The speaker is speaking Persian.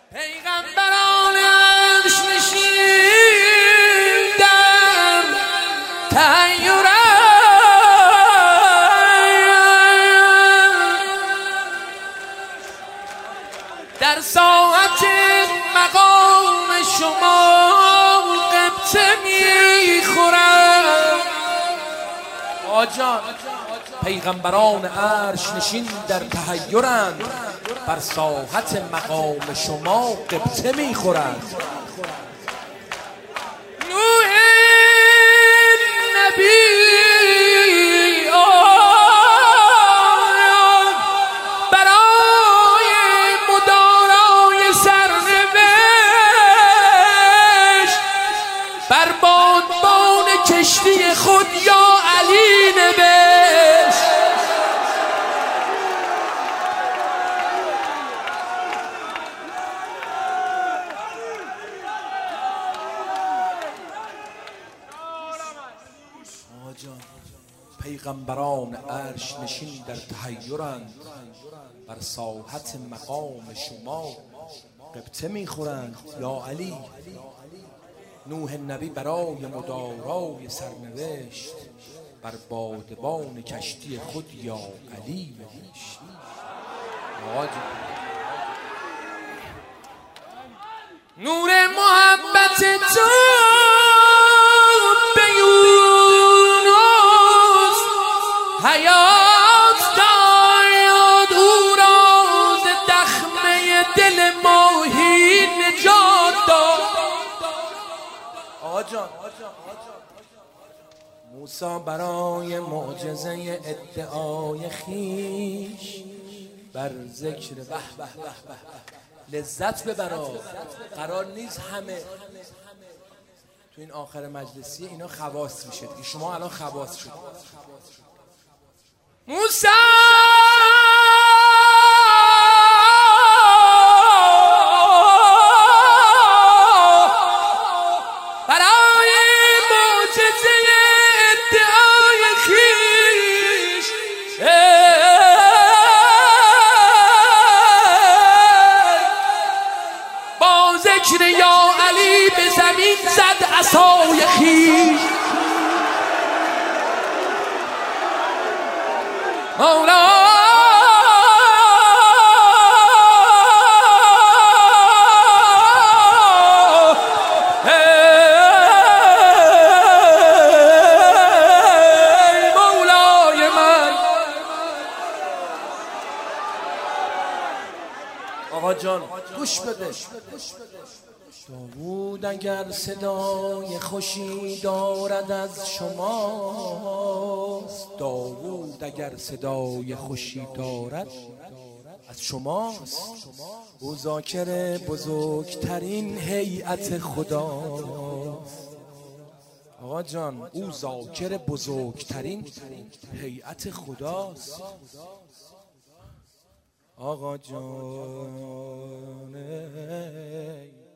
پیغمبران عرش نشین در تحیرند، در ساعت مقام شما قبطه میخورند. آجان پیغمبران عرش نشین در تحیرند، بر ساحت مقام شما قبطه میخورند. نوح نبی برای مدارای سرنوشت بر بادبان کشتی خود یا علی نوشت. پیغمبران عرش نشین در تحیرند، بر ساحت مقام شما قبطه میخورند یا علی. نوح نبی برای مدارای سرنوشت بر بادبان کشتی خود یا علی نوشت. نور محبت تو حیات داد، او را ز دخمه دل ماهی نجات داد. آقا جان موسی برای معجزه ادعای خیش بر ذکر به به به لذت ببرا. قرار نیست همه تو این آخر مجلسی اینا خواص میشه. شما الان خواص شد. موسی برای معجزه ادعای خویش با ذکر یا علی به زمین زد عصای خویش. مولا مولای من. آقا جان گوش بده. داوود اگر صدای خوشی دارد از شماست، داوود اگر صدای خوشی دارد از شماست. او ذاکر بزرگترین هیئت خداست. آقا جان او ذاکر بزرگترین هیئت خداست. آقا جان